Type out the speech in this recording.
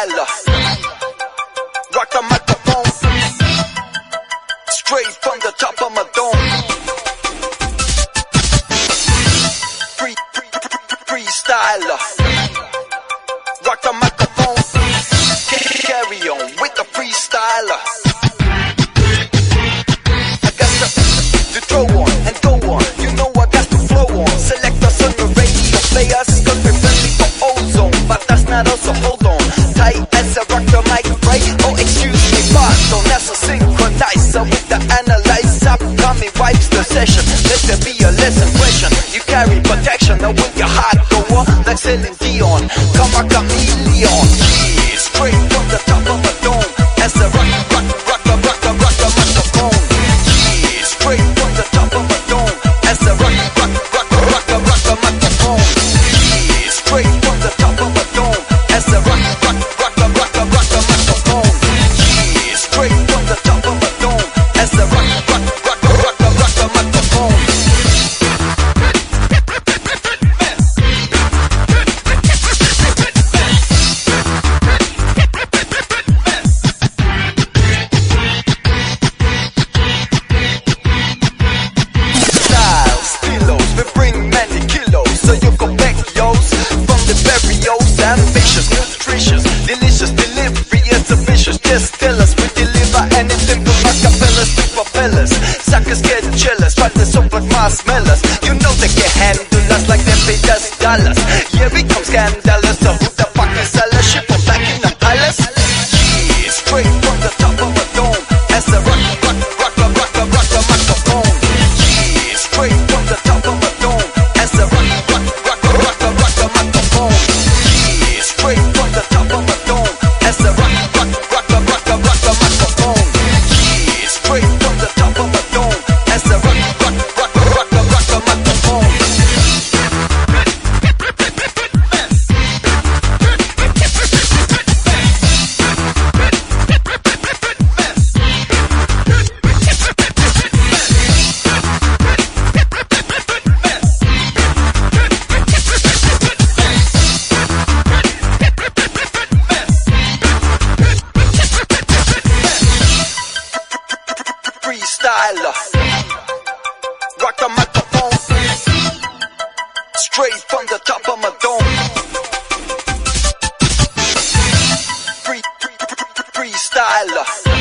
freestyler. Rock the microphone, straight from the top of my dome. Freestyler. Rock the microphone, carry on with the freestyler. I got to throw on and go on, you know I got to flow on. Select us on the radio, play us, cause we're friendly for ozone. But that's not us, so hold on. Tight as I rock the mic, right? Oh, excuse me, pardon, that's a synchronizer with the analyzer. Coming wipes the session, let there be a lesson question. You carry protection, now with your heart go on, like Celine Dion. Come a chameleon, yeah, straight from the top of a dome. As I rock the microphone, yeah, straight from the top of a dome. As I rock the microphone, yeah, straight from the top of a dome. As I rock the microphone, yeah, straight from the top of a dome. As I rock the microphone. Ambitious, nutritious, delicious delivery is ambitious. Just tell us we deliver anything from acapellas to propellers. Suckers get jealous, try to soap like marshmallows. You know they can handle us like them pay us dollars. Yeah, we come scandalous, so who the fuck is sellers? Ship them back in the palace. Yeah, straight from the top of a dome. As I rock the microphone. Yeah, straight from the top of a dome. As I rock the microphone. Straight from the top of a dome. As I rock the microphone. Yeah, straight from the top of a dome. As I rock the microphone. Freestyler. Rock the microphone, straight from the top of my dome. Freestyler.